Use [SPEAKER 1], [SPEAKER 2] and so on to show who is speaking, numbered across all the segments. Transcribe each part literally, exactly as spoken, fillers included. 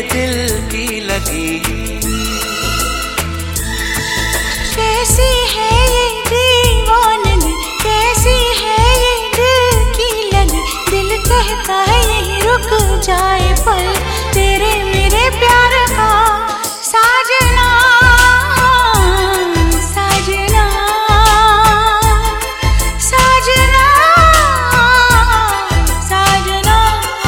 [SPEAKER 1] दिल की लगी।
[SPEAKER 2] कैसी है ये दीवानगी, कैसी है ये दिल की लगी। दिल कहता है यही रुक जाए पल, तेरे मेरे प्यार का साजना साजना साजना साजना।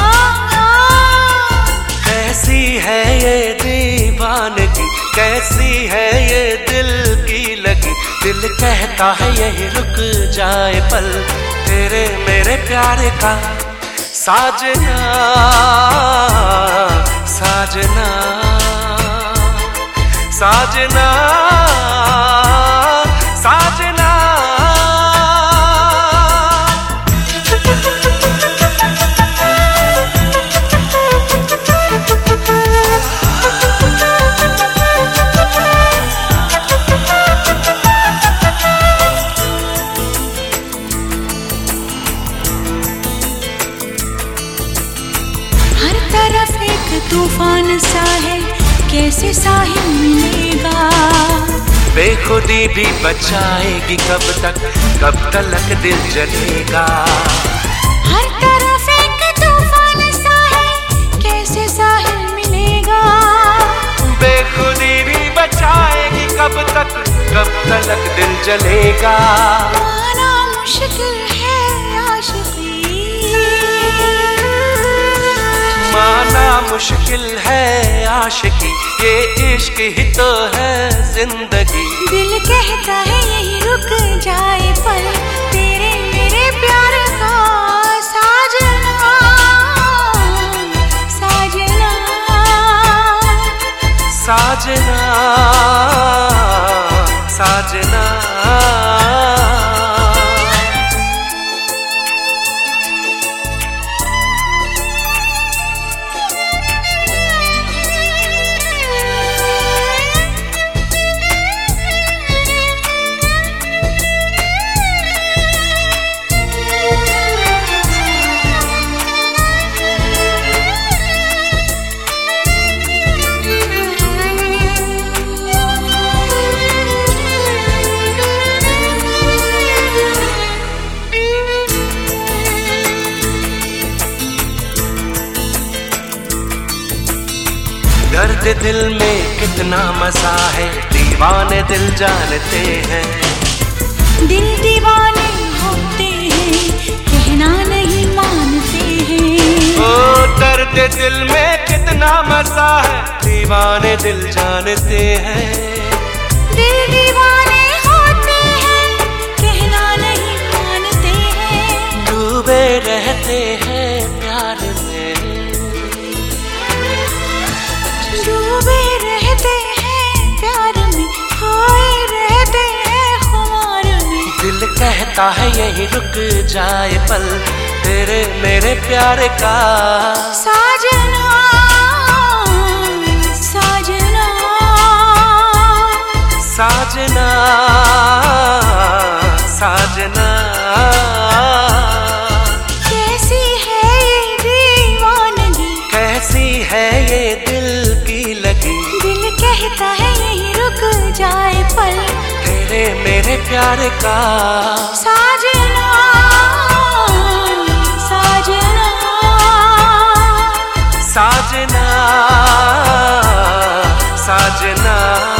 [SPEAKER 1] कैसी है ये दीवानगी, कैसी है ये दिल की लगी। दिल कहता है यही रुक जाए पल, तेरे मेरे प्यार का साजना साजना साजना साजना।
[SPEAKER 2] हर तरफ एक तूफान सा है, कैसे साहिल मिलेगा।
[SPEAKER 1] बेखुदी भी बचाएगी कब तक, कब तलक दिल जलेगा।
[SPEAKER 2] हर तरफ एक तूफान सा है, कैसे साहिल मिलेगा।
[SPEAKER 1] बेखुदी भी बचाएगी कब तक, कब तलक दिल जलेगा।
[SPEAKER 2] माना मुश्किल है आशिकी,
[SPEAKER 1] माना मुश्किल है आशिकी, ये इश्क ही तो है जिंदगी।
[SPEAKER 2] दिल कहता है यही रुक जाए पल, तेरे मेरे प्यार का साजना साजना
[SPEAKER 1] साजना साजना। दर्द दिल में कितना मजा है, दीवाने दिल जानते हैं।
[SPEAKER 2] दिल दीवाने होते हैं, कहना नहीं मानते हैं।
[SPEAKER 1] ओ दर्द दिल में कितना मजा है, दीवाने दिल जानते हैं।
[SPEAKER 2] दिल दीवाने होते हैं, कहना नहीं मानते हैं।
[SPEAKER 1] डूबे रहते हैं प्यार में,
[SPEAKER 2] डूबे रहते हैं प्यार में, खोए रहते हैं खुमार में।
[SPEAKER 1] दिल कहता है यही रुक जाए पल, तेरे मेरे प्यार का
[SPEAKER 2] साजना साजना
[SPEAKER 1] साजना साजना।
[SPEAKER 2] कैसी है ये दीवानगी,
[SPEAKER 1] कैसी है ये दिल की लगी।
[SPEAKER 2] दिल कहता है यही रुक जाए पल,
[SPEAKER 1] तेरे मेरे प्यार का
[SPEAKER 2] साजना साजना
[SPEAKER 1] साजना साजना।